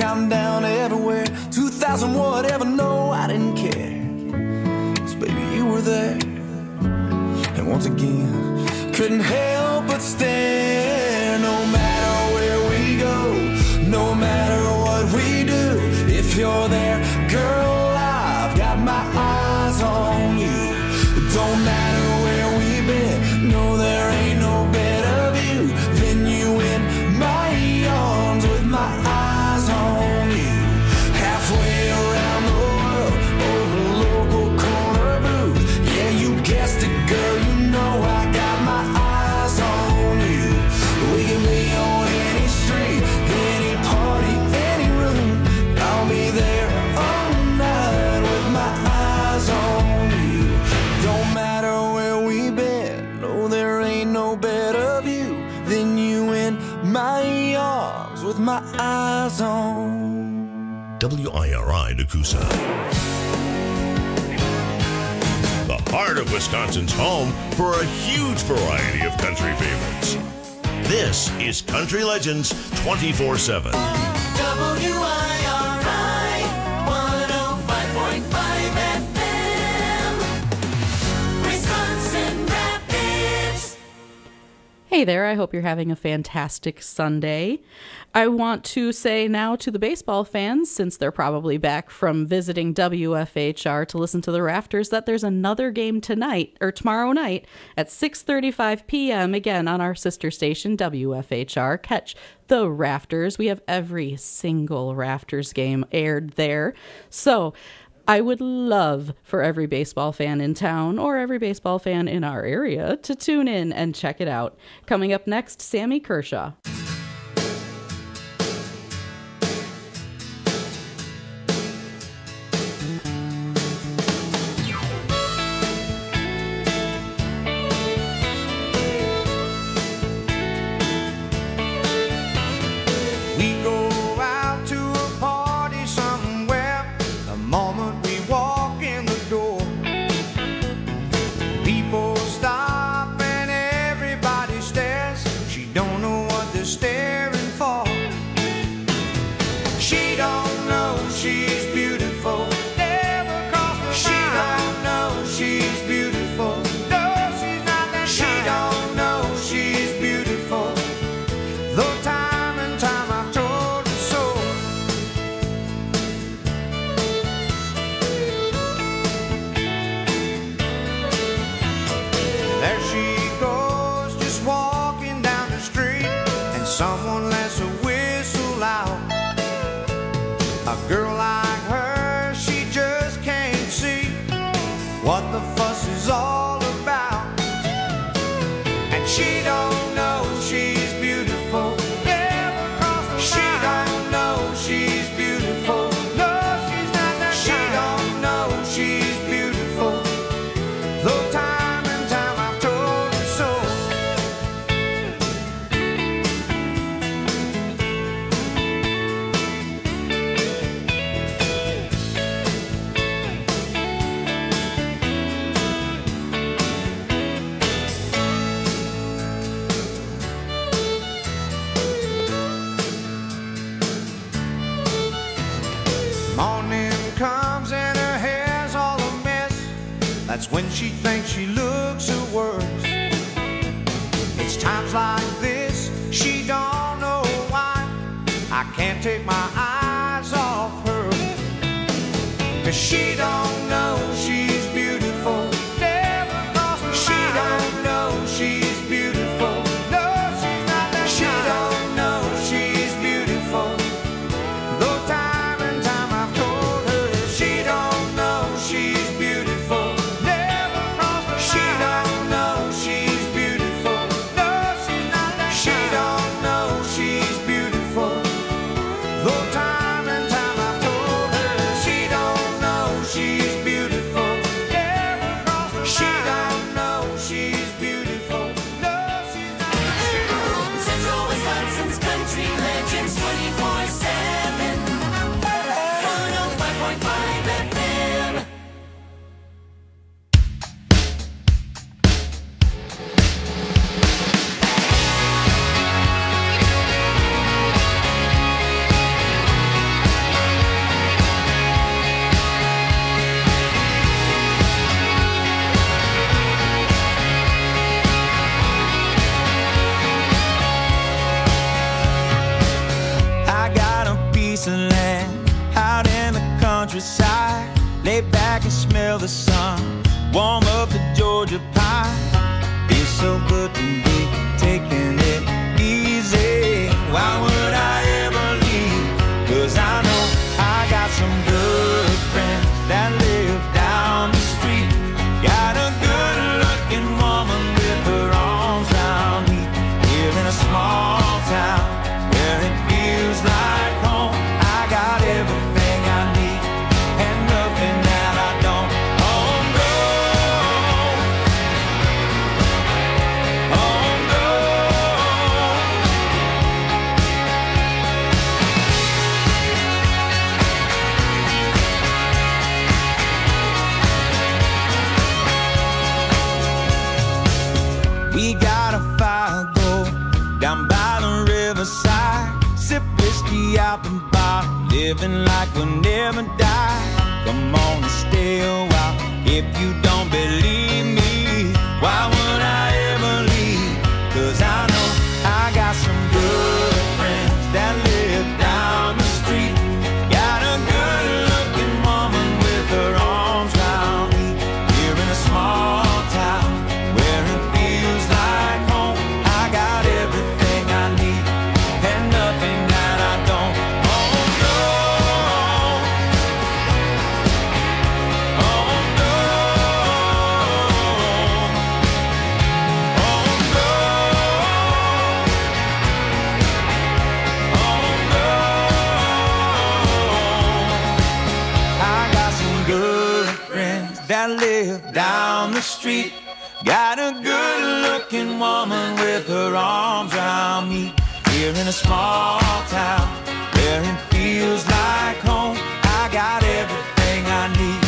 counting down everywhere. 2000 whatever, no, I didn't care. 'Cause baby, you were there. And once again, couldn't help but stare. No matter where we go, no matter what we do, if you're there, girl, I've got my eyes on you. Don't matter where we've been, no, there ain't no better view than you in my arms with my eyes on you. Halfway around the world, over the local corner booth. Yeah, you guessed it, girl, you know I got my eyes on you. We can be on any street, any party, any room. I'll be there all night with my eyes on you. Don't matter where we've been, no, there ain't no better view than you in my arms with my eyes on. WIRI Nakusa. The heart of Wisconsin's home for a huge variety of country favorites. This is Country Legends 24/7. WIRI 105.5 FM, Wisconsin Rapids. Hey there, I hope you're having a fantastic Sunday. I want to say now to the baseball fans, since they're probably back from visiting WFHR to listen to the Rafters, that there's another game tonight, or tomorrow night, at 6:35 p.m., again on our sister station, WFHR. Catch the Rafters. We have every single Rafters game aired there. So I would love for every baseball fan in town or every baseball fan in our area to tune in and check it out. Coming up next, Sammy Kershaw. We go out to a party somewhere. The moment we walk in the door, people stop and everybody stares. She don't know what they're staring for. She don't know she's beautiful. Never crossed her mind. She don't know she's beautiful. No, she's not that She don't know she's beautiful. Though time and time I've told her so. There she goes, just walking down the street, and someone lets a whistle out. A girl like her, she just can't see what the fuss is all about. And she don't know she's beautiful. Never crossed her mind. She don't know she's beautiful. No, she's not that She don't know she's beautiful. Though time and time I've told her so. Morning comes and her hair's all a mess. That's when she thinks she looks her worst. It's times like this, she don't know why I can't take my eyes off her. 'Cause she don't know she's beautiful. Never crossed her mind. She don't know she's beautiful. No, she's not that She don't know she's beautiful. Though time and time I've told her she don't know she's beautiful. Never crossed her mind. She don't know she's beautiful. No, she's not that She don't know she's beautiful. Though time and time I've told her she don't know she's beautiful. Never crossed her mind. She don't know she's beautiful. No, she's not that Central Wisconsin's Country Legends 24/7, 105.5 FM. countryside, lay back and smell the sun, warm up the Georgia pie. Feels so good to be taking it easy. Why would I ever leave? 'Cause I know I got some good friends that live down the street. Got a good looking woman with her arms round me. Here in a small town where it feels like home. I got everything I need and nothing that I don't. Oh no, oh no. We got a fire go down by the riverside, sip whiskey out the bar, living like we'll never die. Come on and stay a while if you don't believe me. Why would I ever leave? 'Cause I know I got some good friends that live down the street. Got a good looking woman with her arms round me. Here in a small town where it feels like home. I got everything I need and nothing that I don't. Oh no, oh no, oh no, oh no. I got some good friends that live down the street. Got a good looking woman with her arms around me. Here in a small town where it feels like home. I got everything I need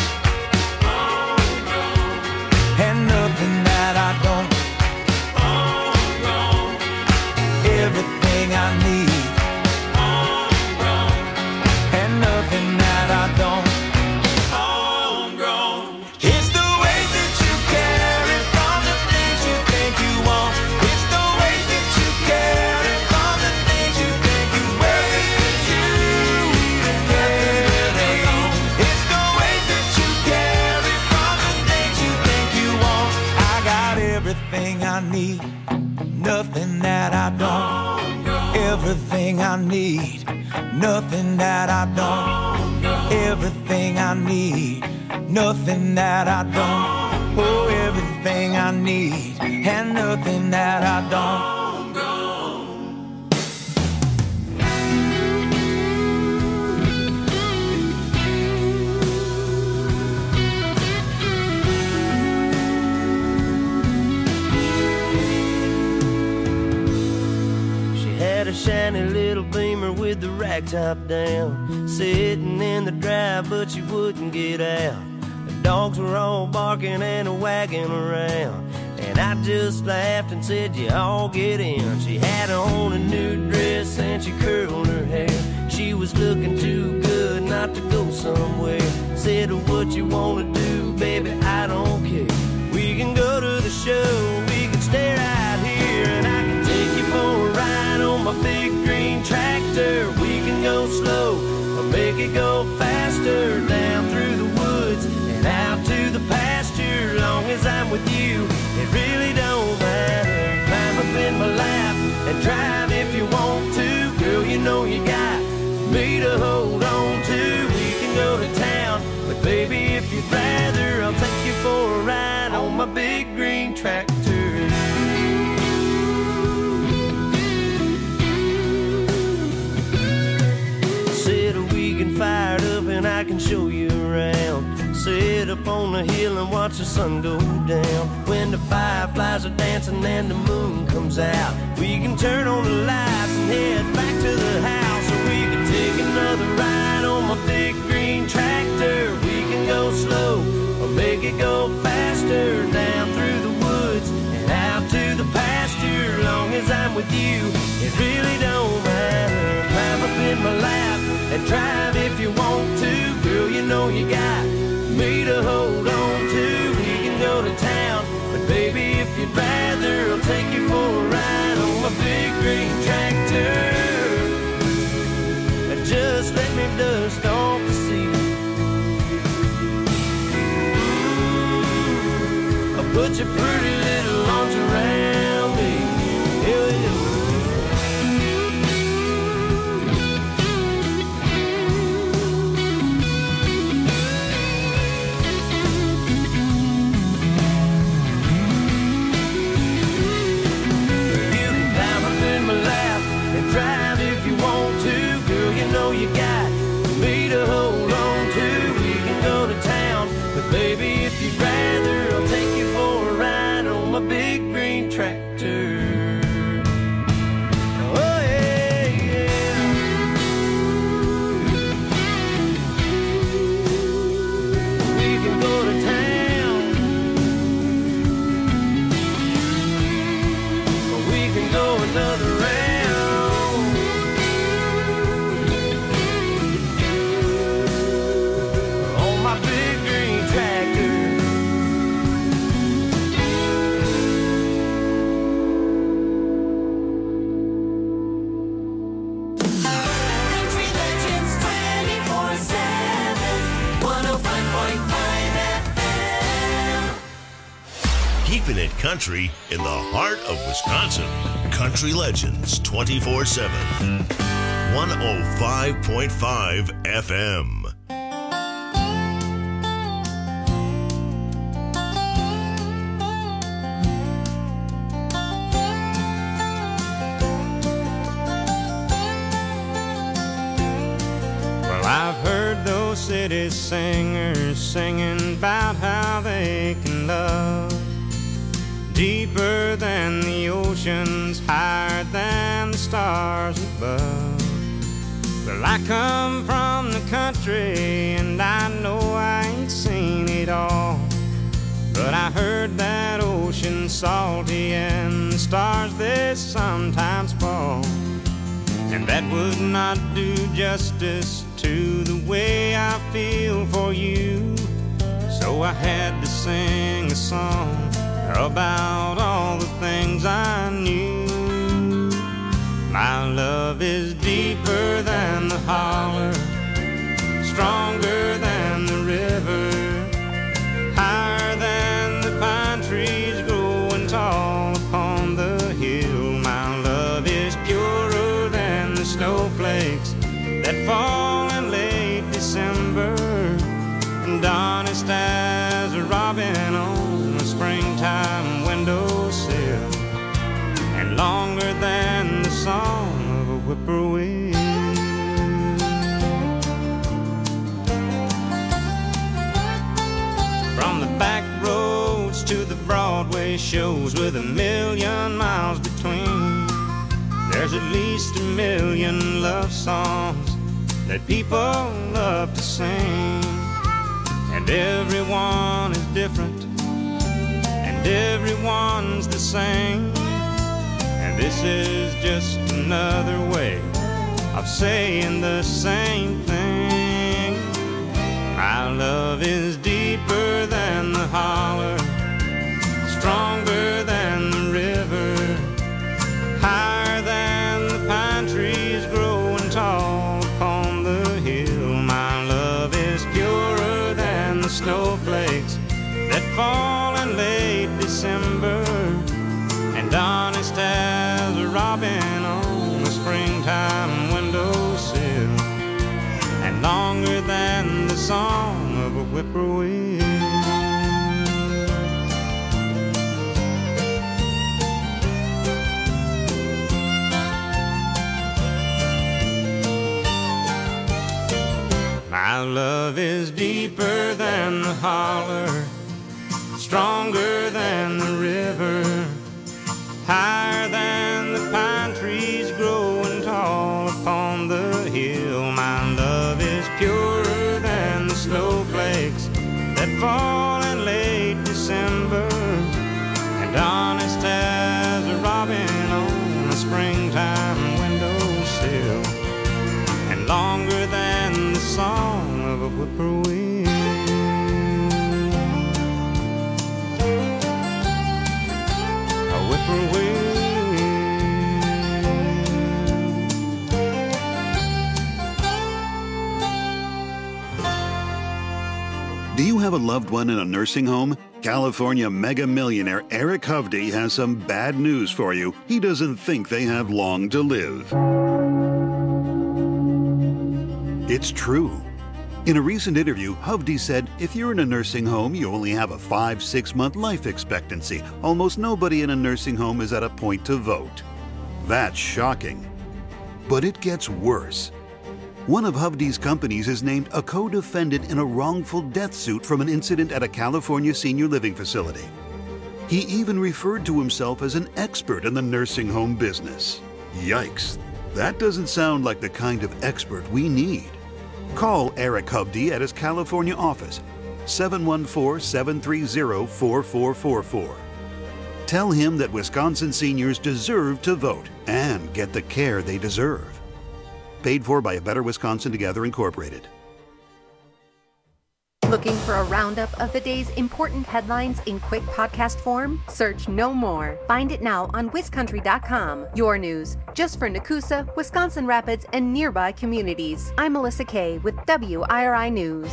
and nothing that I don't. Everything I need and nothing that I don't. It's the way that you carry from the things you think you want. It's the way that you carry from the things you think you wear. It's you and everything. It's the way that you carry from the things you think you want. I got everything I need, nothing that I don't. Everything I need, nothing that I don't. Everything I need, nothing that I don't. Oh, everything I need and nothing that I don't. She had a shiny little Beamer with the rag top down, sitting in the drive, but she wouldn't get out. The dogs were all barking and a wagging around, and I just laughed and said, "You all get in." She had on a new dress and she curled her hair. She was looking too good not to go somewhere. Said, "What you wanna do, baby, I don't care. We can go to the show, we can stay right here, and I can take you for a ride on my big green tractor. We can go slow or make it go faster, down through the woods and out to the pasture. Long as I'm with you, it really don't matter. Climb up in my lap and drive if you want to. Girl, you know you got me to hold on to. We can go to town, but baby, if you'd rather, I'll take you for a ride on my big green tractor. Said we can fire it up and I can show you around. Sit up on the hill and watch the sun go down. When the fireflies are dancing and the moon comes out, we can turn on the lights and head back to the house. Or we can take another ride on my big green tractor. We can go slow or make it go faster, down through the woods and out to the pasture. Long as I'm with you, it really don't matter. Climb up in my lap and drive if you want to. Girl, you know you got me to hold on to. We can go to town, but baby, if you'd rather, I'll take you for a ride on my big green tractor. Just let me dust off the seat put your pretty little arms around me. Here we go. You can climb up in my lap and drive if you want to. Girl, you know you got me to hold on to. We can go to town, but baby, if you'd rather, I'll take you for a ride on my big green tractor. Oh yeah, yeah. We can go to town, or we can go another round. On my big green tractor. Country Legends 24/7. 105.5 FM. Keeping it country in the heart of Wisconsin. Country Legends 24/7. 105.5 FM. Well, I've heard those city singers singing about how they can love deeper than the oceans, higher than the stars above. Well, I come from the country and I know I ain't seen it all, but I heard that ocean's salty and the stars they sometimes fall. And that would not do justice to the way I feel for you. So I had to sing a song about all the things I knew. My love is deeper than the holler, stronger than the river, higher than the pine trees growing tall upon the hill. My love is purer than the snowflakes that fall in late December, and honest as a robin on a springtime windowsill, and longer than the song of a whippoorwill. From the back roads to the Broadway shows with a million miles between, there's at least a million love songs that people love to sing. And everyone is different, and everyone's the same. And this is just another way of saying the same thing. My love is deeper than the holler, stronger than the river, higher than the pine trees growing tall upon the hill. My love is purer than the snowflakes that fall in late December, and honest as a robin on a springtime windowsill, and longer than the song of a whippoorwill. My love is deeper than the holler, stronger than the river, higher than the pine trees growing tall upon the hill. My love is purer than the snowflakes that fall in late December, and honest as a robin on a springtime windowsill, and longer than the song of a whippoorwill. A whippoorwill. Do you have a loved one in a nursing home? California mega millionaire Eric Hovde has some bad news for you. He doesn't think they have long to live. It's true. In a recent interview, Hovde said, if you're in a nursing home, you only have a 5-6 month life expectancy. Almost nobody in a nursing home is at a point to vote. That's shocking. But it gets worse. One of Hovde's companies is named a co-defendant in a wrongful death suit from an incident at a California senior living facility. He even referred to himself as an expert in the nursing home business. Yikes. That doesn't sound like the kind of expert we need. Call Eric Hovde at his California office, 714-730-4444. Tell him that Wisconsin seniors deserve to vote and get the care they deserve. Paid for by A Better Wisconsin Together Incorporated. Looking for a roundup of the day's important headlines in quick podcast form? Search No More. Find it now on WisCountry.com. Your news, just for Nakusa, Wisconsin Rapids, and nearby communities. I'm Melissa Kay with WIRI News.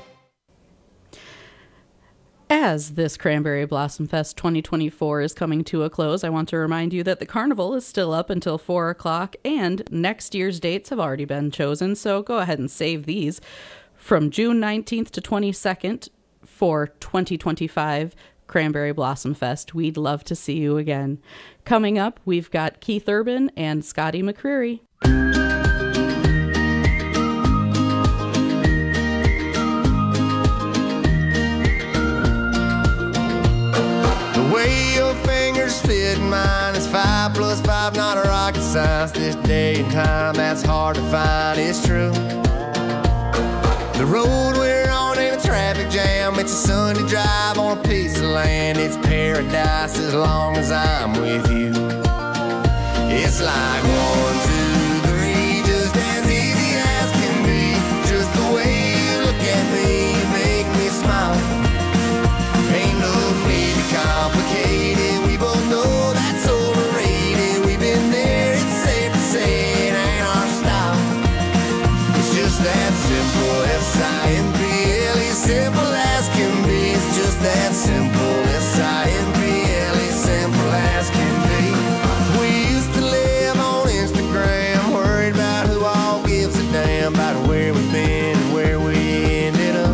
As this Cranberry Blossom Fest 2024 is coming to a close, I want to remind you that the carnival is still up until 4 o'clock, and next year's dates have already been chosen, so go ahead and save these. From June 19th to 22nd for 2025 Cranberry Blossom Fest. We'd love to see you again. Coming up, we've got Keith Urban and Scotty McCreery. The way your fingers fit mine is 5 + 5, not a rocket science. This day and time, that's hard to find, it's true. The road we're on ain't a traffic jam. It's a Sunday drive on a piece of land. It's paradise as long as I'm with you. It's like 1, 2, 3, just as easy as can be. Just the way you look at me, you make me smile. Ain't no need to complicate it. We both know that's overrated. We've been there, it's safe to say it ain't our style. It's just that simple, S-I-M-P-L-E, simple as can be. It's just that simple, S-I-M-P-L-E, simple as can be. We used to live on Instagram, worried about who all gives a damn about where we've been and where we ended up.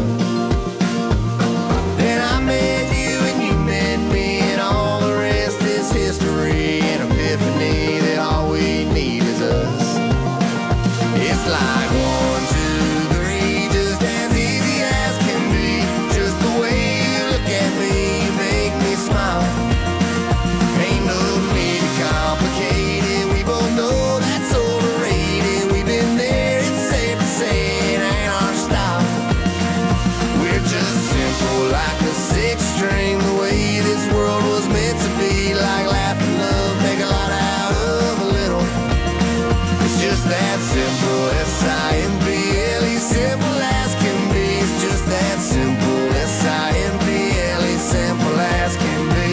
Then I met you and you met me, and all the rest is history. An epiphany that all we need is us. It's like 1, 2, 3, just as easy as can be. Just the way you look at me, you make me smile. Ain't no need to complicate it. We both know that's overrated. We've been there, it's safe to say it ain't our style. We're just simple like a 6-string, the way this world was meant to be. Like laughing love, make a lot out of a little. It's just that simple, S-I-M-P-L-E, simple as can be. It's just that simple, S-I-M-P-L-E, simple as can be.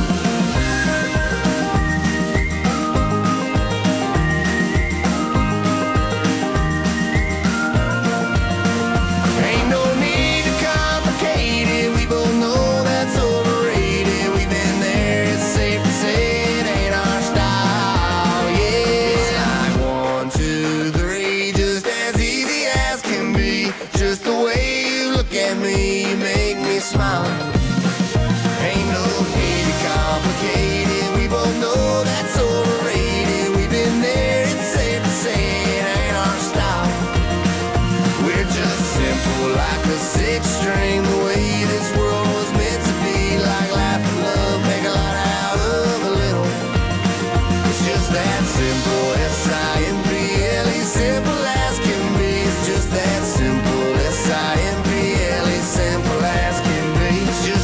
Ain't no need to complicate it. We both know that's overrated. We've been there, it's safe to say it ain't our style. Yeah, it's like 1, 2, 3, just as easy as can be. Just the way you look at me, you make me smile. Ain't no need to complicate it. We both know that's overrated. We've been there, it's safe to say it ain't our style. We're just simple like a 6-string, the way this world was meant to be. Like laughing love, make a lot out of a little. It's just that simple, S-I-M-P-L-E, simple as can be. It's just that simple, S-I-M-P-L-E, simple as can be. It's just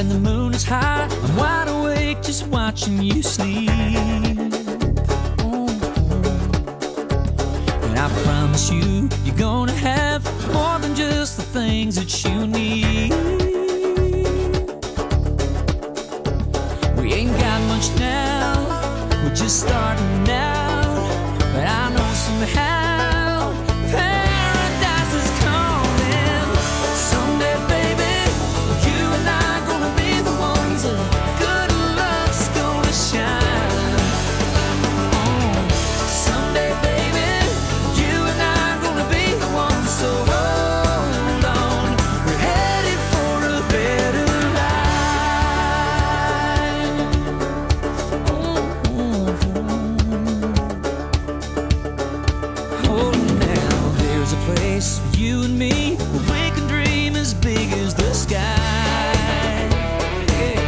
and the moon is high. I'm wide awake just watching you sleep. And I promise you, you're gonna have more than just the things that you need. We ain't got much now, we're just starting out. But I know somehow paradise is coming. Someday, baby, you and I gonna be the ones that good luck's gonna shine. Someday, baby, you and I gonna be the ones. So hold on, we're headed for a better life. Oh, now there's a place for you and me where we can dream as big as the sky. Yeah.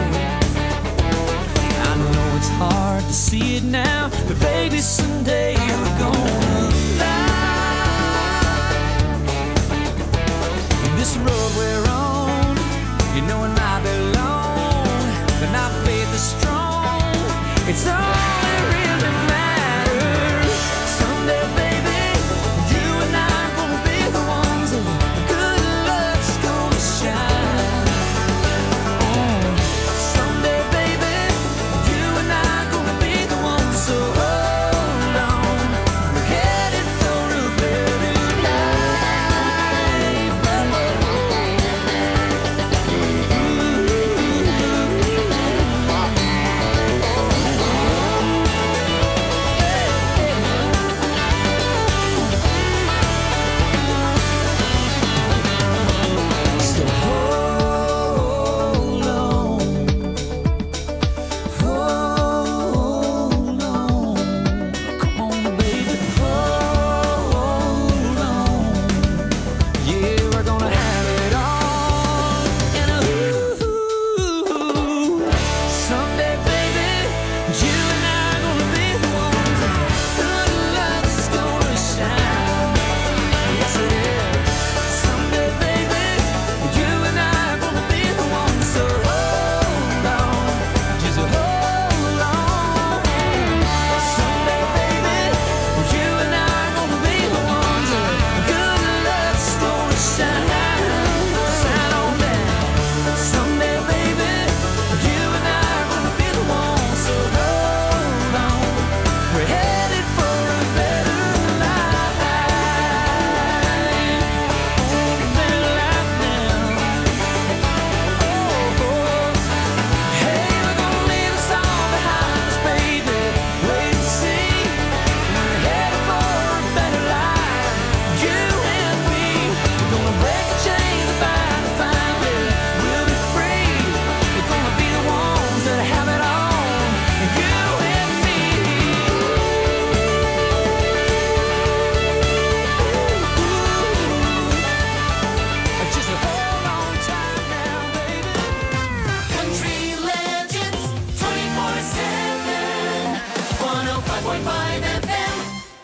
I know it's hard to see it now, but baby, someday we're gonna fly. And this road we're on, you know it might be long, but my faith is strong. It's all that really matters. Someday, baby, you and I gonna be the ones that good luck's gonna shine. Someday, baby, you and I gonna be the ones. So hold on, we're headed for a better So hold on, hold on. Come on, baby, hold on. Yeah, we're gonna have it all. And someday, baby, you and I gonna be the ones. Good luck's gonna shine. Yes, it is. Someday, baby, you and I gonna be the ones. So hold on, just hold on. Someday, baby, you and I gonna be the ones. Good luck's gonna shine. Shine on down. Someday, baby, you and I gonna be the ones. So hold on, we're headed for a better life. Better life now. Hey, we're gonna leave us all behind us, baby. Wait and see. We're headed for a better life. You and me. We're gonna break the chains of bind and finally we'll be free. We're gonna be the ones that have it all. You and me. Just hold on tight now, baby. Country Legends 24/7. 105.5 FM.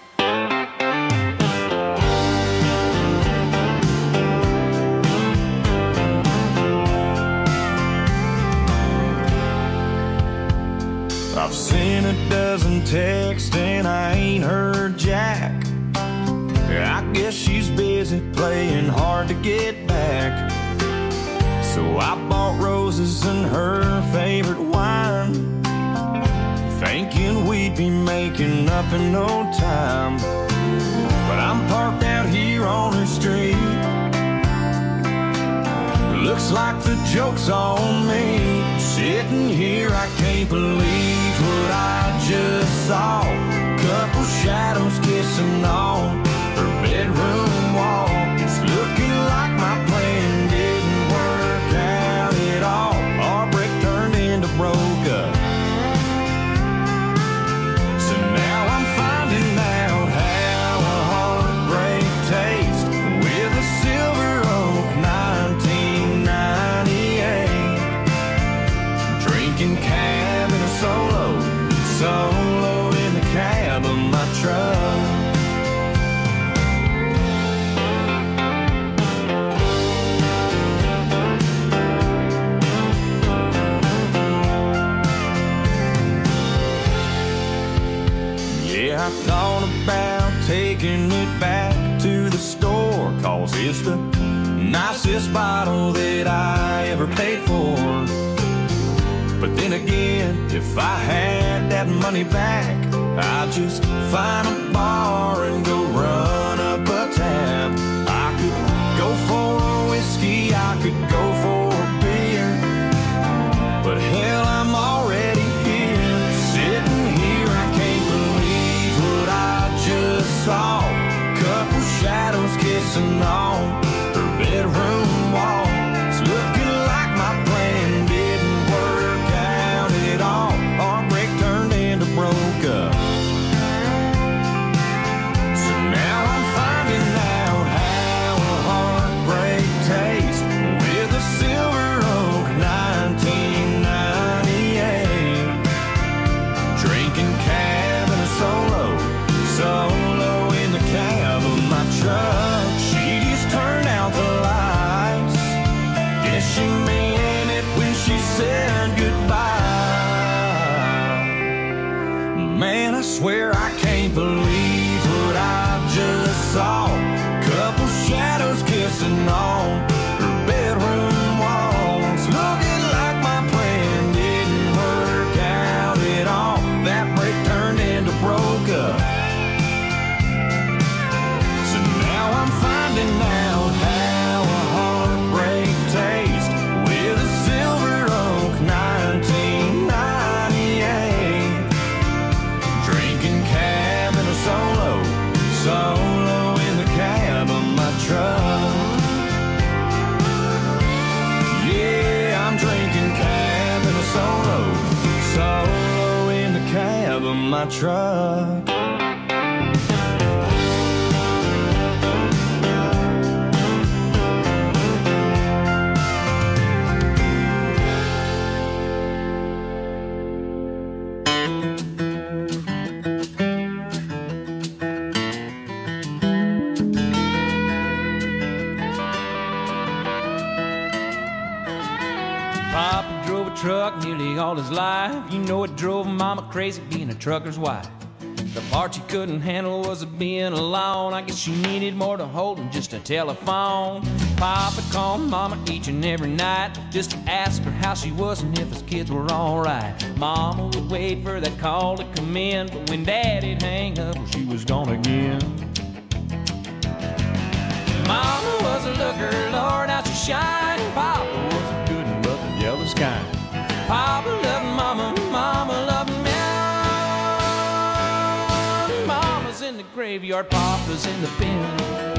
I've seen a dozen texts and I ain't heard Jack. I guess she's busy playing hard to get back. So I bought roses and her favorite wine, thinking we'd be making up in no time. But I'm parked out here on her street. Looks like the joke's on me. Sitting here, I can't believe what I just saw. Couple shadows kissing on her bedroom wall. It's looking like my plan didn't work out at all. Our break turned into broke up. So now I'm finding out how a heartbreak tastes with a Silver Oak 1998. Drinking cab in a solo in the cab of my truck. cheapest bottle that I ever paid for. But then again, if I had that money back, I'd just find a bar and go run up a tab. I could go for a whiskey, I could go for a beer, but hell, I'm already here, sitting here. I can't believe what I just saw. Couple shadows kissing on her bedroom wall. It's looking like my plan didn't work out at all. Our break turned into broke up. So now I'm finding out how a heartbreak tastes with a Silver Oak 1998. Drinking cab and a solo in the cab of my truck. She just turned out the lights. Guess she meant it when she said goodbye. Man, I swear I can't believe what I just saw. Couple shadows kissing on her bedroom walls. Looking like my plan didn't work out at all. That break turned into broke up. So now I'm finding out how a heartbreak tastes with a Silver Oak 1998. Drinking cab and a solo in the cab of my truck. Yeah, I'm drinking cab and a solo in the cab of my truck. Papa drove a truck nearly all his life. You know it drove Mama crazy being a trucker's wife. The part she couldn't handle was being alone. I guess she needed more to hold than just a telephone. Papa called Mama each and every night just to ask her how she was and if his kids were alright. Mama would wait for that call to come in, but when Daddy'd hang up, well, she was gone again. Mama was a looker, Lord, how she shined. Papa was a good and but the jealous kind. Papa loved Mama, Mama loved me. Mama's in the graveyard, Papa's in the pen.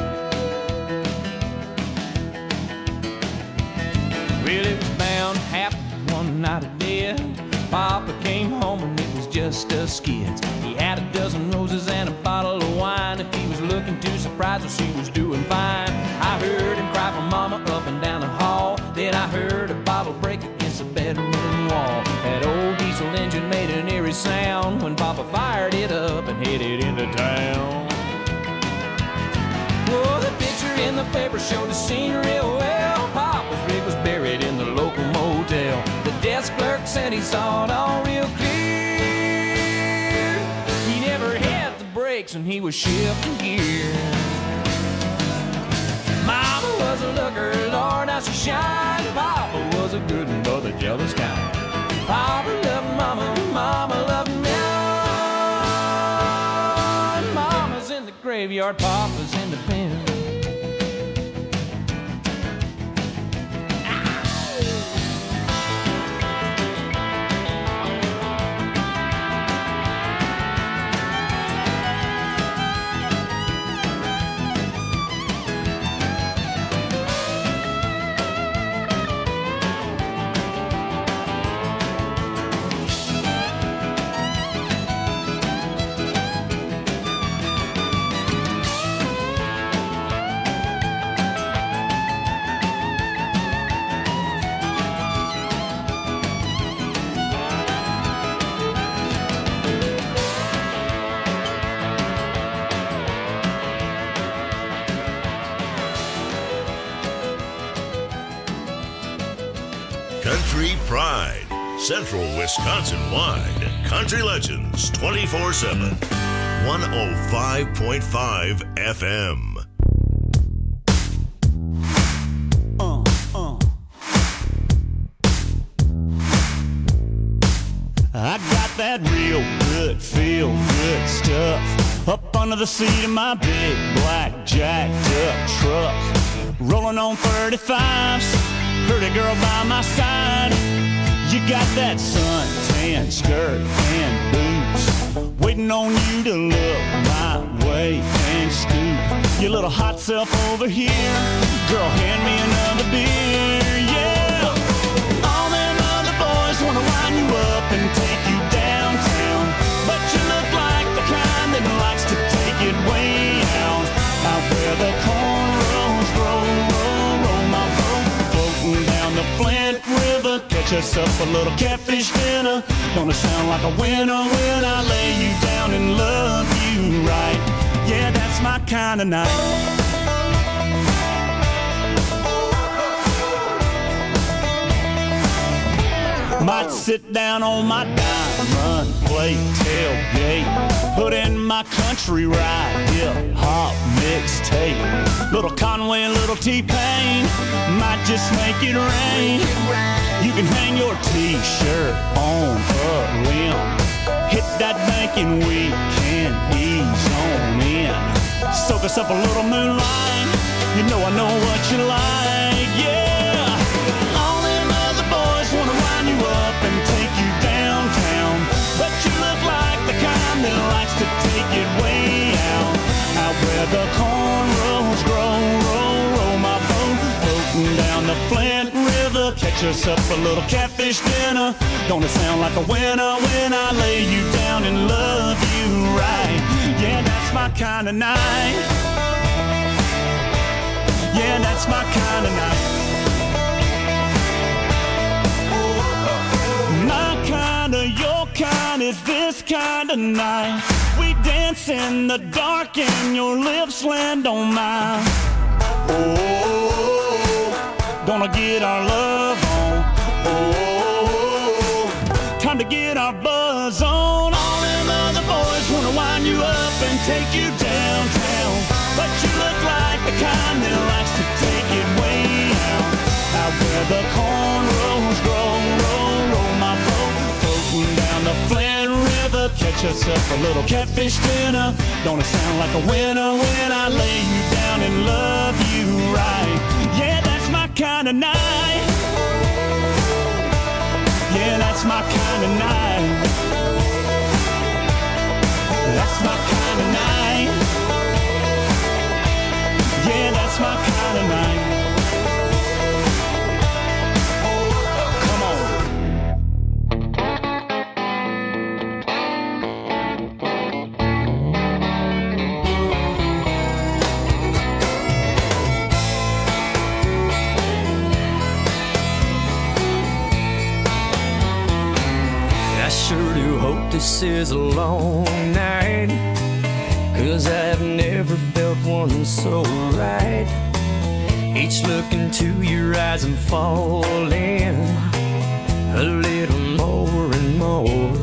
Well, it was bound to happen one night of death. Papa came home and it was just us kids. He had a dozen roses and a bottle of wine. If he was looking too surprised, well, she was doing fine. I heard him cry for Mama up and down the hall. Then I heard a bottle break against the bedroom wall. That old diesel engine made an eerie sound when Papa fired it up and headed into town. Well, the picture in the paper showed the scene real well. Papa's rig was buried in the local motel. The desk clerk said he saw it all real clear. He never had the brakes and he was shifting gear. Mama was a looker, Lord, how she shined. Papa was a good one, but the jealous kind. Papa loved Mama, Mama loved me. Mama's in the graveyard, Papa's in the pen. Country Pride, Central Wisconsin-wide. Country Legends 24/7. 105.5 FM. that real good, feel good stuff. Up under the seat of my big black jacked up truck, rolling on 35s, pretty girl by my side. You got that suntan skirt and boots, waiting on you to look my way and scoop your little hot self over here. Girl, hand me another beer, yeah. All them other boys wanna line you up and take you downtown, but you look like the kind that likes to take it way out where the cornrows roll my boat, floating down the Flint River. Catch us up a little catfish dinner. Gonna sound like a winner when I lay you down and love you right. Yeah, that's my kind of night. Might sit down on my diamond plate tailgate, put in my country ride, hip-hop mixtape. Little Conway and little T-Pain might just make it rain. You can hang your T-shirt on a limb, hit that bank and we can ease on in. Soak us up a little moonlight, you know I know what you like, yeah. All them other boys wanna line you up and take you downtown, but you look like the kind that likes to take it way out where the cornrows roll my boat, floating down the Flint River. Catch us up a little catfish dinner. Gonna sound like a winner when I lay you down and love you right. Yeah, that's my kind of night. Yeah, that's my kind of night. My kind of, your kind is this kind of night. We dance in the dark and your lips land on mine. Oh, gonna get our love on. Oh, time to get our buzz on. All them other boys wanna wind you up and take you downtown, but you look like the kind that likes to take it way out where the cornrows roll my boat, floating down the Flint River. Catch us up a little catfish dinner. Gonna sound like a winner when I lay you down and love you right. Yeah, that's my kind of night. Yeah, that's my kind of night. That's my kind of night. Yeah, that's my kind of night. Come on. I sure do hope this is a long night, 'cause I've never felt one so right. Each look into your eyes I'm falling a little more and more.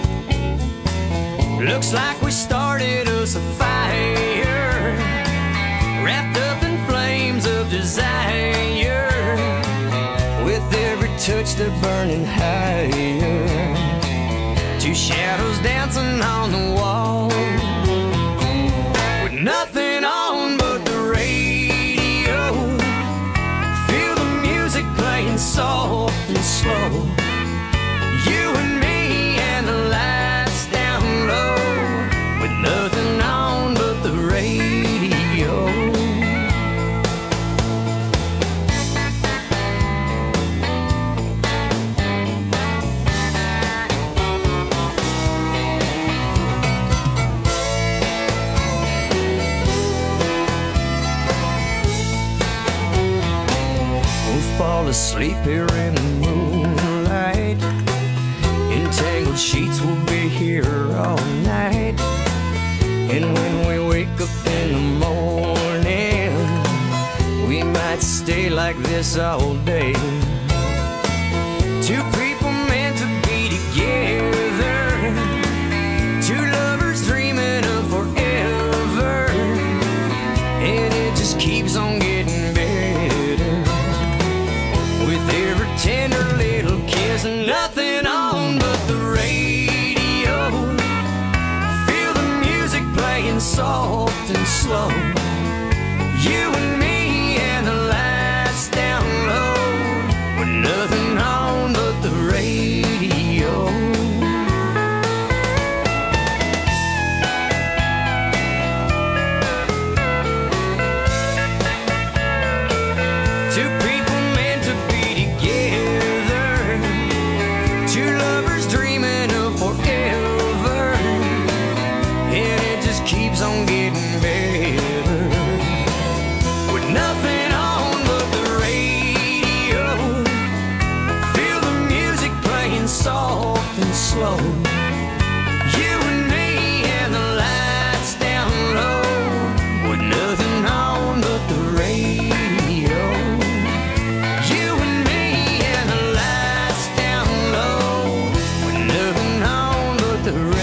Looks like we started us a fire, wrapped up in flames of desire, with every touch they're burning higher. Two shadows dancing on the wall, with nothing on but the radio. Feel the music playing soft and slow. You and me and the lights down low, with nothing on but the radio. Fall asleep here in the moonlight. Entangled sheets will be here all night. And when we wake up in the morning, we might stay like this all day. Two people meant to be together, two lovers dreaming of forever, and it just keeps on getting better, with every tender little kiss and nothing on but the radio. soft and slow. You and me and the lights down low, with nothing on but the radio. Two people meant to be together, two lovers dreaming of forever, and it just keeps on getting better, with nothing on but the radio. Feel the music playing soft and slow. You and me and the lights down low, with nothing on but the radio. You and me and the lights down low, with nothing on but the radio.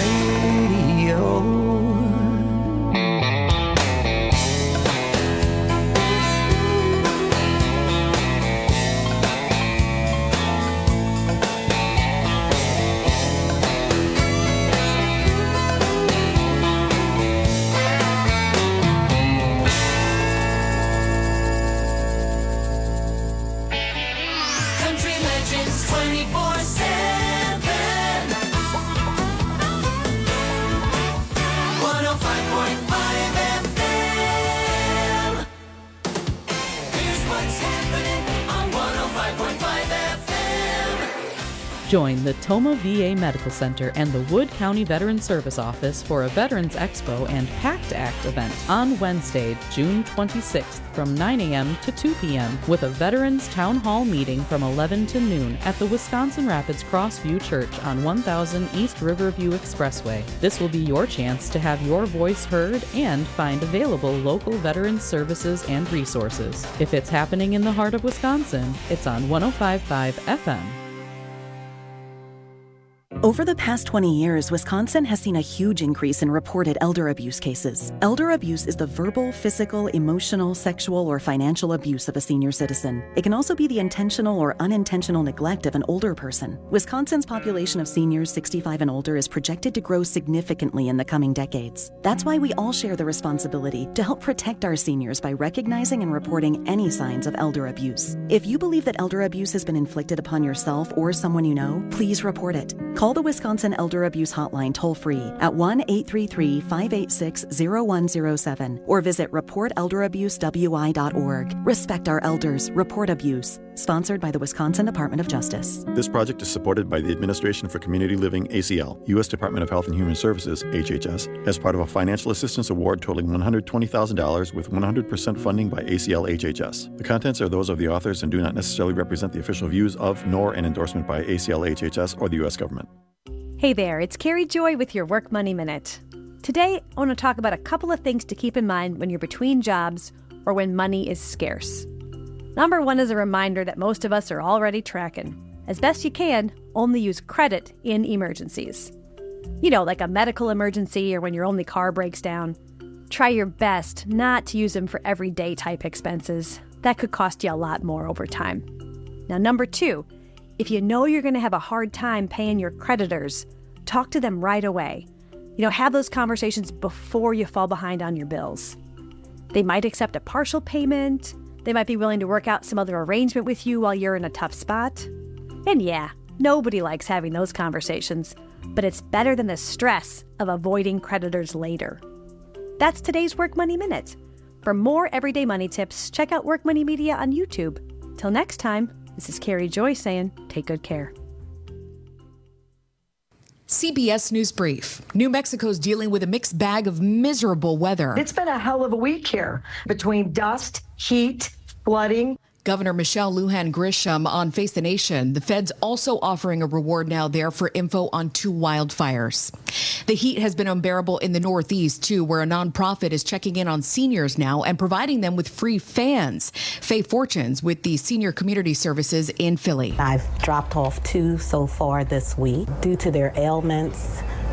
Country Legends 24/7. 105.5 FM. Here's what's happening on 105.5 FM. Join the Toma VA Medical Center and the Wood County Veterans Service Office for a Veterans Expo and PACT Act event on Wednesday, June 26th from 9 a.m. to 2 p.m. with a Veterans Town Hall meeting from 11 to noon at the Wisconsin Rapids Crossview Church on 1000 East Riverview Expressway. This will be your chance to have your voice heard and find available local veterans services and resources. If it's happening in the heart of Wisconsin, it's on 105.5 FM. Over the past 20 years, Wisconsin has seen a huge increase in reported elder abuse cases. Elder abuse is the verbal, physical, emotional, sexual, or financial abuse of a senior citizen. It can also be the intentional or unintentional neglect of an older person. Wisconsin's population of seniors 65 and older is projected to grow significantly in the coming decades. That's why we all share the responsibility to help protect our seniors by recognizing and reporting any signs of elder abuse. If you believe that elder abuse has been inflicted upon yourself or someone you know, please report it. Call the Wisconsin Elder Abuse Hotline toll-free at 1-833-586-0107 or visit reportelderabusewI.org. Respect our elders. Report abuse. Sponsored by the Wisconsin Department of Justice. This project is supported by the Administration for Community Living, ACL, U.S. Department of Health and Human Services, HHS, as part of a financial assistance award totaling $120,000 with 100% funding by ACL HHS. The contents are those of the authors and do not necessarily represent the official views of, nor an endorsement by ACL HHS or the U.S. government. Hey there, it's Carrie Joy with your Work Money Minute. Today, I want to talk about a couple of things to keep in mind when you're between jobs or when money is scarce. Number one is a reminder that most of us are already tracking. As best you can, only use credit in emergencies. You know, like a medical emergency or when your only car breaks down. Try your best not to use them for everyday type expenses. That could cost you a lot more over time. Now, number two, if you know you're going to have a hard time paying your creditors, talk to them right away. Have those conversations before you fall behind on your bills. They might accept a partial payment. They might be willing to work out some other arrangement with you while you're in a tough spot. And yeah, nobody likes having those conversations, but it's better than the stress of avoiding creditors later. That's today's Work Money Minute. For more everyday money tips, check out Work Money Media on YouTube. Till next time, this is Carrie Joy saying, take good care. CBS News Brief. New Mexico's dealing with a mixed bag of miserable weather. It's been a hell of a week here between dust, heat, flooding. Governor Michelle Lujan Grisham on Face the Nation. The feds also offering a reward now there for info on 2 wildfires. The heat has been unbearable in the Northeast, too, where a nonprofit is checking in on seniors now and providing them with free fans. Faye Fortunes with the Senior Community Services in Philly. I've dropped off 2 so far this week due to their ailments.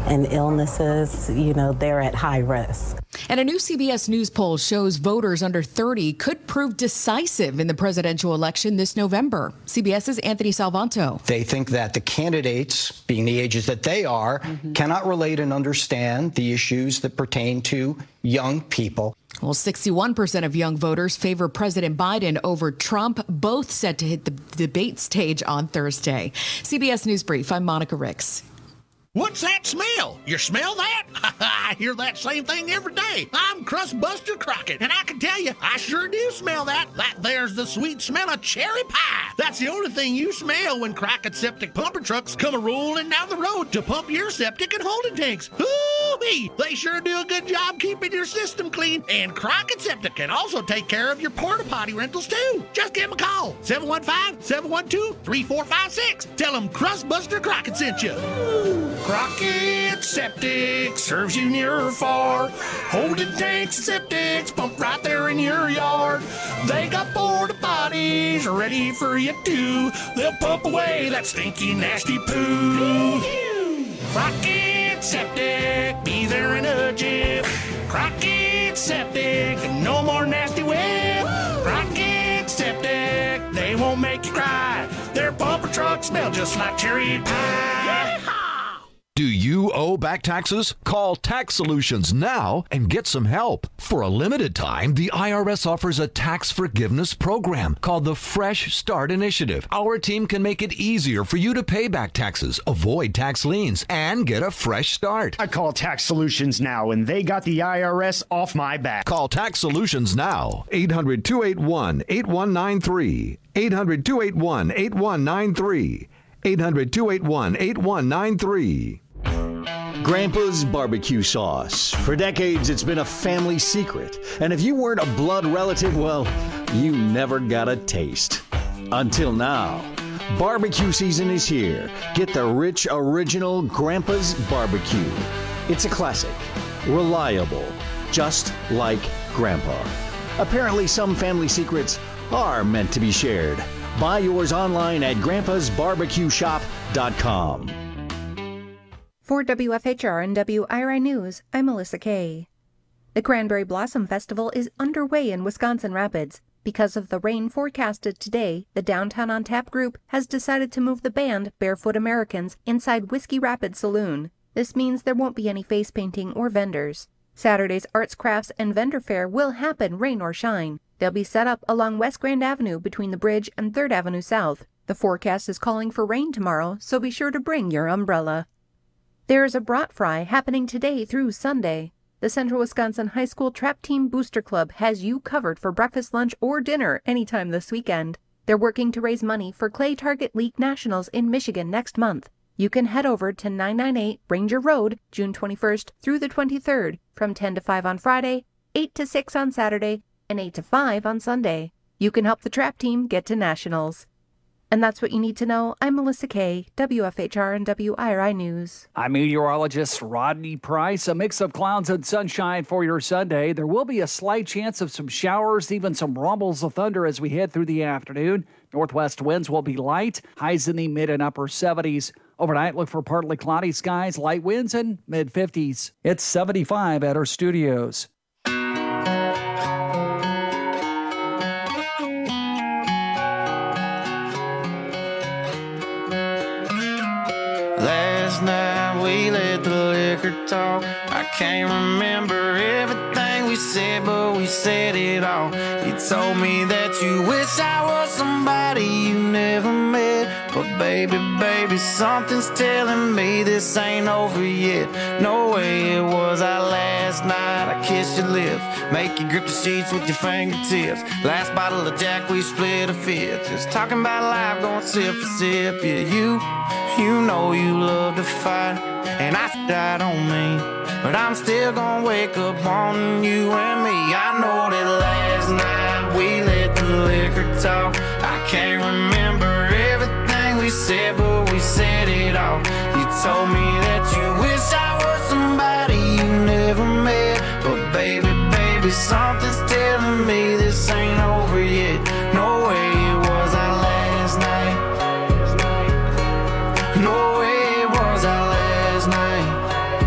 and illnesses, they're at high risk. And a new CBS News poll shows voters under 30 could prove decisive in the presidential election this November. CBS's Anthony Salvanto. They think that the candidates, being the ages that they are, cannot relate and understand the issues that pertain to young people. Well, 61% of young voters favor President Biden over Trump, both set to hit the debate stage on Thursday. CBS News Brief, I'm Monica Ricks. What's that smell? You smell that? I hear that same thing every day. I'm Crustbuster Crockett, and I can tell you, I sure do smell that. That there's the sweet smell of cherry pie. That's the only thing you smell when Crockett Septic Pumper trucks come a-rolling down the road to pump your septic and holding tanks. Ooh-wee! They sure do a good job keeping your system clean. And Crockett Septic can also take care of your porta potty rentals, too. Just give them a call. 715-712-3456. Tell them Crustbuster Crockett sent you. Crockett Septic serves you near or far. Holding tanks and septics pump right there in your yard. They got porta potties ready for you too. They'll pump away that stinky, nasty poo. Crockett Septic, be there in a jiff. Crockett Septic, no more nasty whip. Crockett Septic, they won't make you cry. Their pumper trucks smell just like cherry pie. Do you owe back taxes? Call Tax Solutions now and get some help. For a limited time, the IRS offers a tax forgiveness program called the Fresh Start Initiative. Our team can make it easier for you to pay back taxes, avoid tax liens, and get a fresh start. I call Tax Solutions now, and they got the IRS off my back. Call Tax Solutions now. 800-281-8193. 800-281-8193. 800-281-8193. Grandpa's barbecue sauce. For decades, it's been a family secret. And if you weren't a blood relative, well, you never got a taste. Until now. Barbecue season is here. Get the rich, original Grandpa's barbecue. It's a classic. Reliable. Just like Grandpa. Apparently, some family secrets are meant to be shared. Buy yours online at grandpasbarbecueshop.com. For WFHR and WIRI News, I'm Melissa Kay. The Cranberry Blossom Festival is underway in Wisconsin Rapids. Because of the rain forecasted today, the Downtown on Tap group has decided to move the band Barefoot Americans inside Whiskey Rapids Saloon. This means there won't be any face painting or vendors. Saturday's Arts, Crafts, and Vendor Fair will happen rain or shine. They'll be set up along West Grand Avenue between the bridge and 3rd Avenue South. The forecast is calling for rain tomorrow, so be sure to bring your umbrella. There is a brat fry happening today through Sunday. The Central Wisconsin High School Trap Team Booster Club has you covered for breakfast, lunch, or dinner anytime this weekend. They're working to raise money for Clay Target League Nationals in Michigan next month. You can head over to 998 Ranger Road, June 21st through the 23rd, from 10 to 5 on Friday, 8 to 6 on Saturday, and 8 to 5 on Sunday. You can help the Trap Team get to Nationals. And that's what you need to know. I'm Melissa Kay, WFHR and WIRI News. I'm meteorologist Rodney Price. A mix of clouds and sunshine for your Sunday. There will be a slight chance of some showers, even some rumbles of thunder as we head through the afternoon. Northwest winds will be light, highs in the mid and upper 70s. Overnight, look for partly cloudy skies, light winds, and mid-50s. It's 75 at our studios. Last night we let the liquor talk. I can't remember everything we said, but we said it all. You told me that you wish I was somebody you never met. But baby, something's telling me this ain't over yet. No way it was our last night. I kissed your lips, make you grip the sheets with your fingertips. Last bottle of Jack, we split a fifth. Just talking about life, going sip for sip. Yeah, you know you love to fight, and I died on me, but I'm still gonna wake up on you and me. I know that last night we let the liquor talk. I can't remember everything we said, but we said it all. You told me that you wish I was somebody you never met. But baby, something's telling me this ain't over yet. No way it was our last night. No way it was our last night.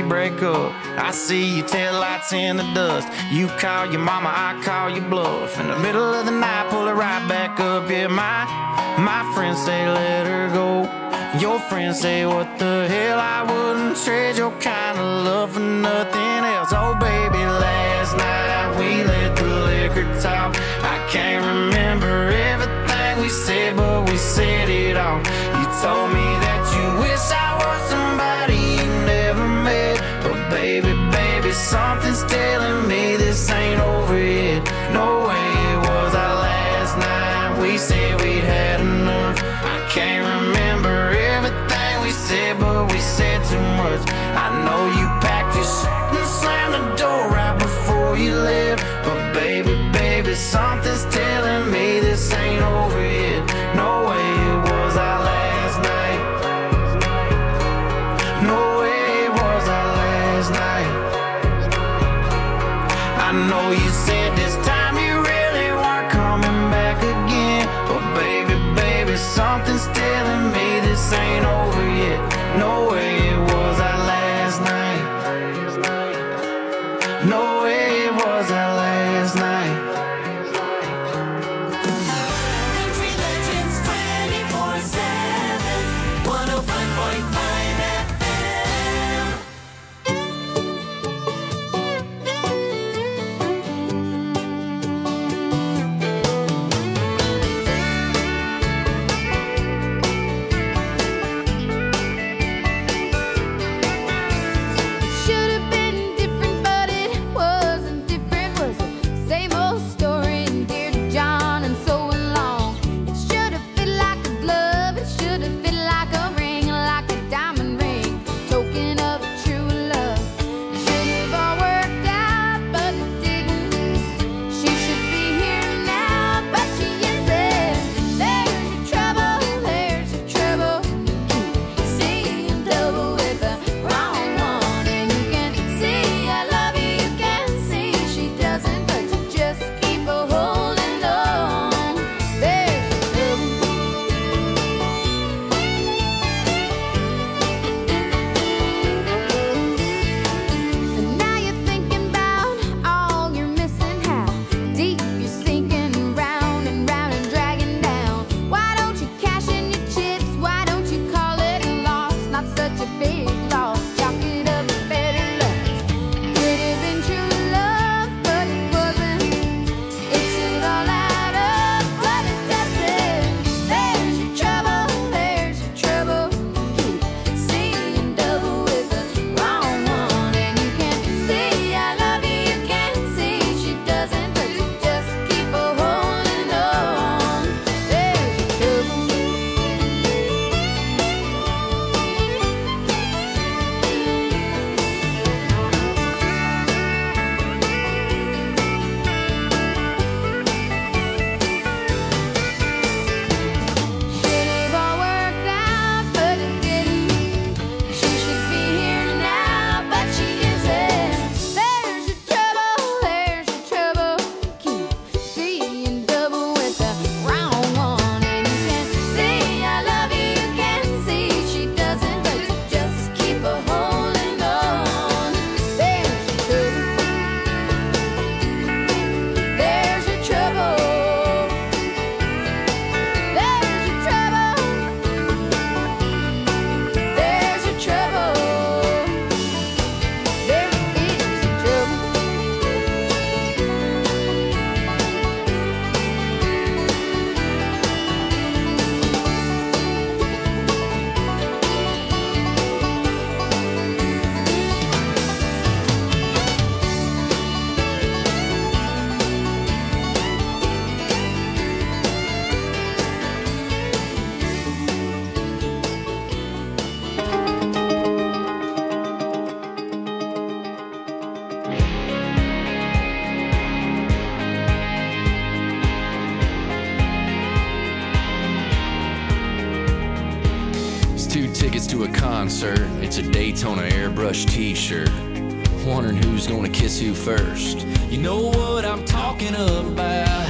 break up. I see your taillights in the dust. You call your mama, I call your bluff. In the middle of the night, pull it right back up. Yeah, my friends say let her go. Your friends say what the hell, I wouldn't trade your kind of love for nothing else. Oh baby, last night we let the liquor talk. I can't remember everything we said, but we said it all. You told me that you wish I was somebody you never met. But baby, something's telling me this ain't over yet. No way it was our last night. We said we'd had enough. I can't remember everything we said, but we said too much. I know you packed your shit and slammed the door right before you left. But baby, something's telling me this ain't over yet. No way it was our last night. No way it was our last night. I know you said this time you really weren't coming back again. But baby, something's telling me this ain't over yet. No way it was our last night. No way it was our last night. Country Legends 24/7, 105.5 FM. Should have been different, but it wasn't different. Was the same old story, and dear John, and so along. It should have fit like a glove. It should have fit like a ring, like a diamond ring, token of true love. Should have all worked out, but it didn't. She should be here now, but she isn't. There's your trouble, there's your trouble. Keep seeing double with the wrong one, and you can see I love you, you can see she doesn't, but you just keep a holding on. There's your So now you're thinking about all you're missing, how deep you're sinking round and round and dragging down. Why don't you cash in your chips? Why don't you call it a loss? Not such a big loss. Chalk it up to better luck. Could have been true love, but it wasn't. It should all add up, but it doesn't. There's your trouble, there's your trouble. Keep seeing double with the wrong one, and you can see I love you, you can see she doesn't, but you just keep a holding on. There's your trouble. Should have all worked out, but it didn't. She should be here now, but she isn't. There's your trouble, there's your trouble. Keep seeing double with the wrong one, and you can see I love you, you can see she doesn't, but you just keep a holding on. There's your trouble. There's your trouble. There's your trouble. There's your trouble. There is your trouble. It's 2 tickets to a concert. It's a Daytona airbrush t-shirt. Wondering who's gonna kiss who first. You know what I'm talking about. Hey, baby.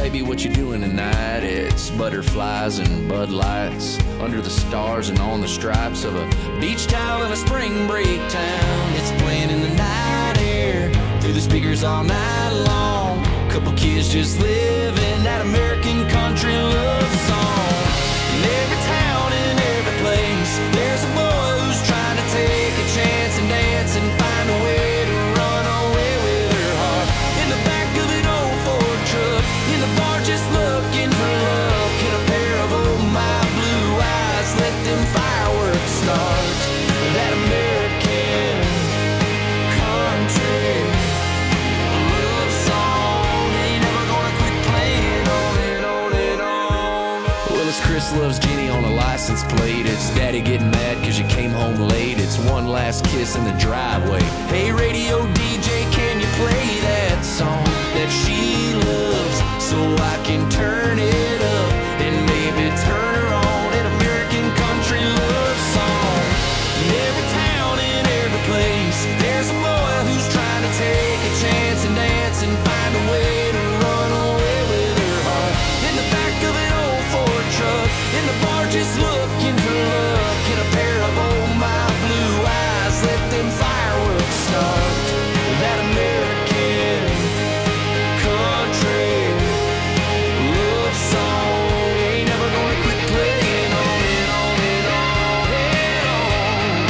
baby, what you doing tonight? It's butterflies and Bud Lights under the stars and on the stripes of a beach towel in a spring break town. It's playing in the night air through the speakers all night long. Couple kids just living that American country love song. In every town, in every place, there's a boy who's trying to take a chance and dance and find a way to run away with her heart. In the back of an old Ford truck, in the bar just looking for love. Can a pair of old my blue eyes let them fireworks start? That American country love song ain't never gonna quit playing on and on and on. Well, it's Chris loves Jenny on a license plate. It's Daddy getting mad cause you came home late. It's one last kiss in the driveway. Hey radio DJ, can you play that song that she loves so I can turn it up and maybe turn her on? An American country love song. In every town, in every place, there's a boy who's trying to take a chance and dance and find a way to run away with her heart. In the back of an old Ford truck, in the bar just looking for love. Can a pair of old my blue eyes let them fireworks start? That American country love song ain't never gonna quit playing on and on and on and on.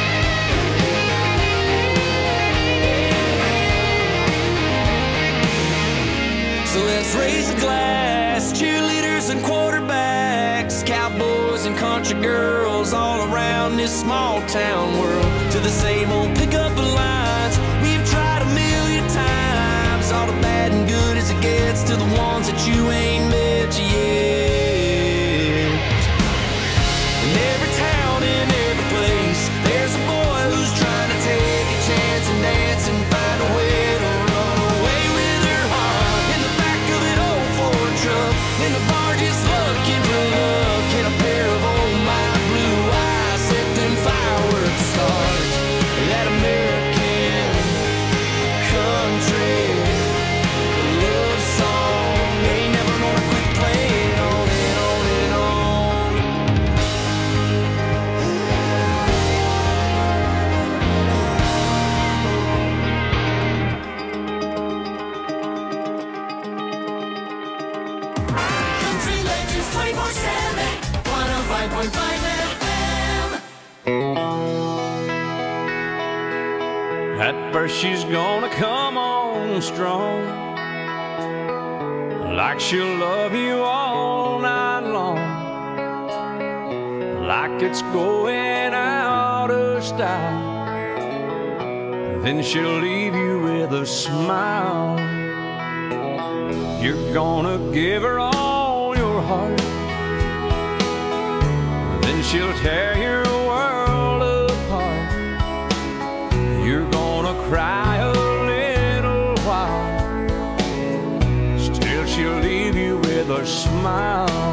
So let's raise a glass, cheerleaders and quarterbacks, cowboys and country girls all around this small town world. To the same old pickup lines we've tried a million times. All the bad and good as it gets to the ones that you ain't met yet. In every town, in every place, there's a boy who's trying to take a chance and dance and find a way to run away with her heart. In the back of an old Ford truck, in the bar just looking for love. Can a pair of old my blue eyes let them fireworks start? That American country love song ain't never gonna quit playing on and on and on. Country Legends 24/7, 105.5 FM. At first she's gonna come on strong, like she'll love you all night long, like it's going out of style. Then she'll leave you with a smile. You're gonna give her all your heart, then she'll tear your world apart. You're gonna cry a little while, still she'll leave you with a smile.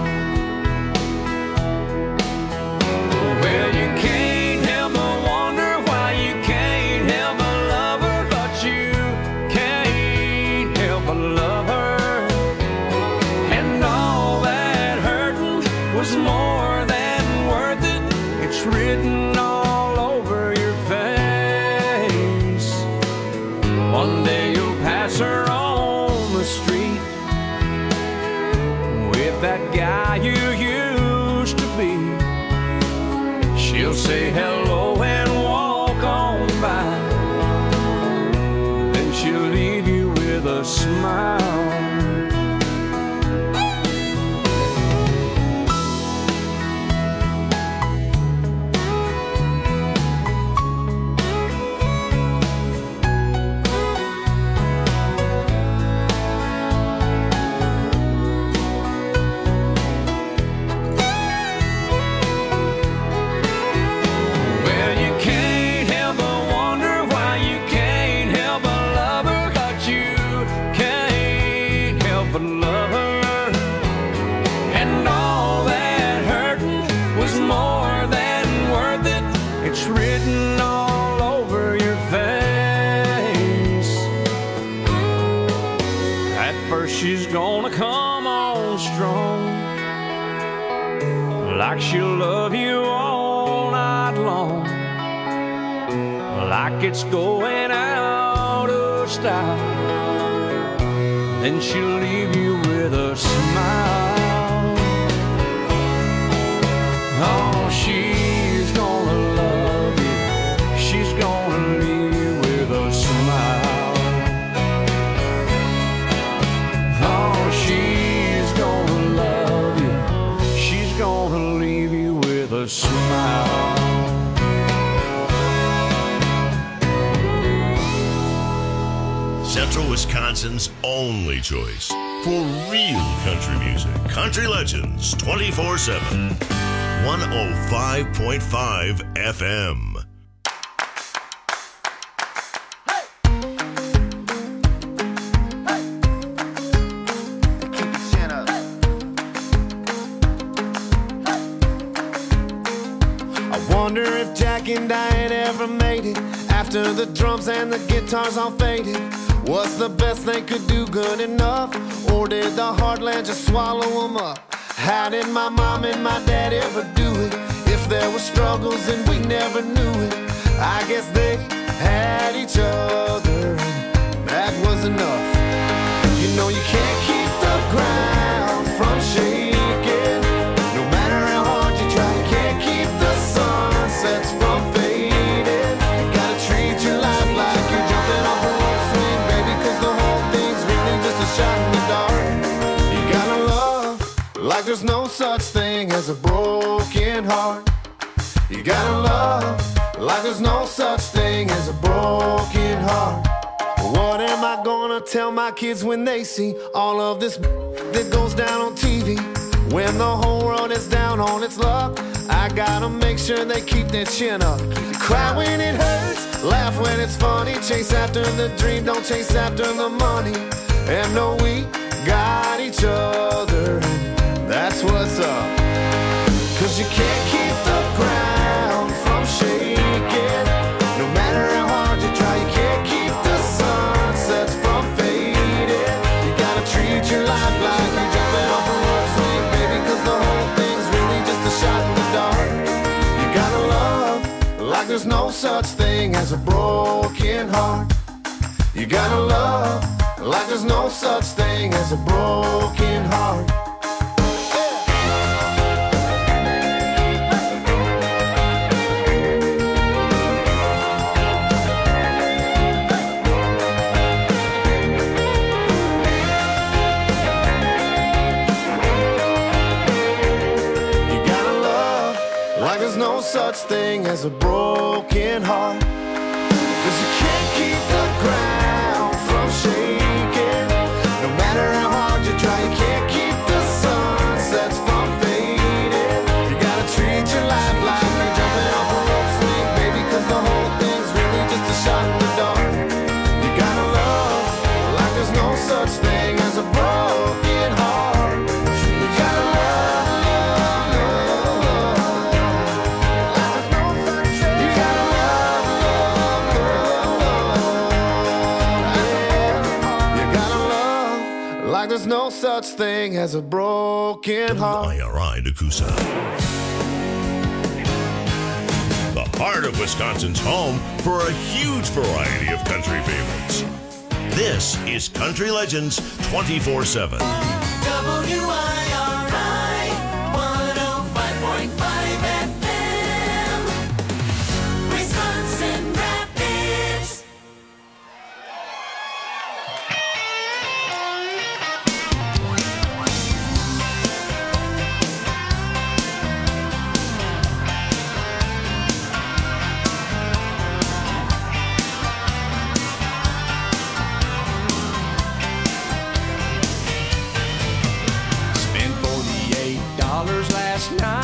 Well, you can't help but wonder why you can't help but love her, but you can't help but love her. And all that hurting was more than worth it. It's written all over your face. One day you'll pass her on the street with that guy you used to be. She'll say hello and walk on by, then she'll leave you with a smile. Well, you can't help but wonder why you can't help but love her, but you can't help but love her. And all that hurting was more than worth it. It's written all over your face. At first she's she's gonna come on strong, like she'll love you all night long, like it's going out of style. Then she'll leave you with a smile. Oh, she's gonna love you, she's gonna leave you with a smile. Oh, she's gonna love you, she's gonna leave you with a smile. Central Wisconsin's only choice for real country music. Country Legends 24/7. 105.5 FM. I wonder if Jack and Diane ever made it after the drums and the guitars all faded. What's the best they could do good enough? Or did the heartland just swallow them up? How did my mom and my dad ever do it? If there were struggles and we never knew it, I guess they had each other and that was enough. You know you can't keep the ground from shaking. No matter how hard you try, you can't keep the sunsets from fading. You gotta treat your life like you're jumping off a rope swing, baby, cause the whole thing's really just a shot in the dark. You gotta love like there's no such thing as a broken heart. You gotta love like there's no such thing as a broken heart. What am I gonna tell my kids when they see all of this that goes down on TV? When the whole world is down on its luck, I gotta make sure they keep their chin up. Cry when it hurts, laugh when it's funny, chase after the dream, don't chase after the money. And know we got each other, and that's what's up. Cause you can't keep the ground from shaking. No matter how hard you try, you can't keep the sunsets from fading. You gotta treat your life like you're jumping off a rope swing, baby, cause the whole thing's really just a shot in the dark. You gotta love like there's no such thing as a broken heart. You gotta love like there's no such thing as a broken heart. There's no such thing as a broken heart. Cause you can't keep the ground from shaking. No matter how hard you try, you can't keep the sunsets from fading. You gotta treat your life like you're jumping off a rope swing, baby, cause the whole thing's really just a shot in the dark. You gotta love like there's no such thing as a broken heart. You gotta love. Like there's no such thing as a broken heart. WIRI Nakusa. The heart of Wisconsin's home for a huge variety of country favorites. This is Country Legends 24/7. WIRI 105.5 FM, Wisconsin Rapids. $48 last night.